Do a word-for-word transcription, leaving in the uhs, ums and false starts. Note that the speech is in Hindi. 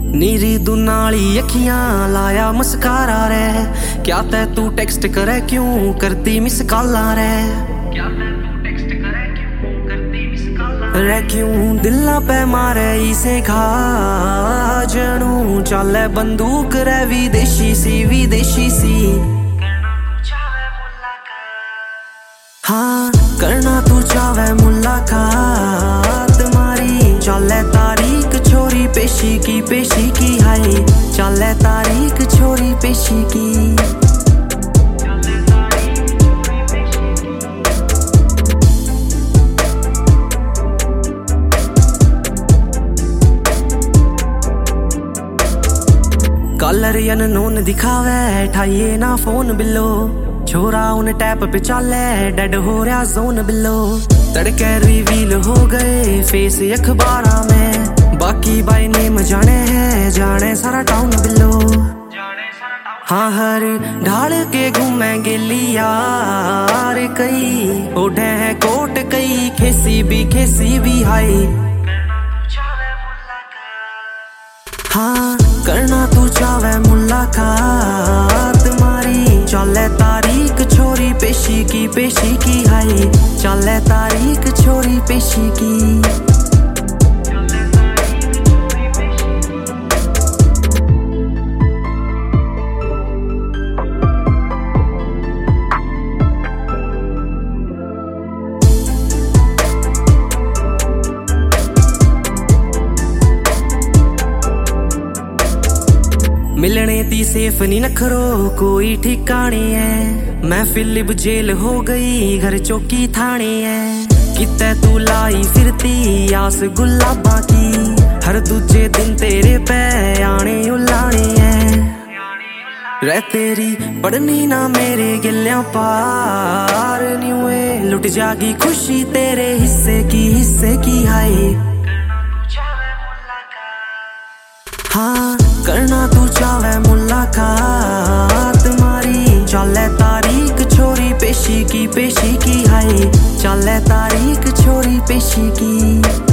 नीरी दुनाली अखियां लाया मस्कारा रे, क्या तै तू टेक्स्ट करे क्यों करती मिस कॉला रे, क्या तै तू टेक्स्ट करे क्यों करती मिस कॉला रे, क्यों दिला पे मारे इसे खा जनू चले बंदूक रे विदेशी सी विदेशी सी, करना तू चाहे मुलाकात, हाँ करना तू चाहे मुलाकात मारी चले तारीख छोरी पेशी की पेशी की हाय चले तारीख छोरी पेशी की। कलर अननोन दिखावे ठाइए ना फोन बिलो, छोरा उन टैप पे चाले डेड हो रहा जोन बिलो, तड़के रिवील हो गए फेस अखबारा में, बाकी बाय नेम जाने हैं जाने सारा टाउन बिलो, हाँ हर ढाल के घूमेंगे लियार कई ओढ़े हैं कोट कई खेसी भी खेसी भी हाय, हाँ करना तू चाहे मुलाकात मारी चले तारीख छोरी पेशी की पेशी की हाय चले तारीख छोरी पेशी की। मिलने ती सेफ नी नखरो कोई ठिकाने है, मैं फिलिप जेल हो गई घर चौकी थाने है, कितने तू लाई फिरती आस गुलाबा की, हर दूजे दिन तेरे पे आने उलाने है, रह तेरी पढ़नी ना मेरे गिलियां पार नी हुए लुट जागी खुशी तेरे हिस्से की हिस्से की हाय, हाँ करना तू चाहे मुलाकात मारी चले तारीख छोरी पेशी की पेशी की हाय चले तारीख छोरी पेशी की।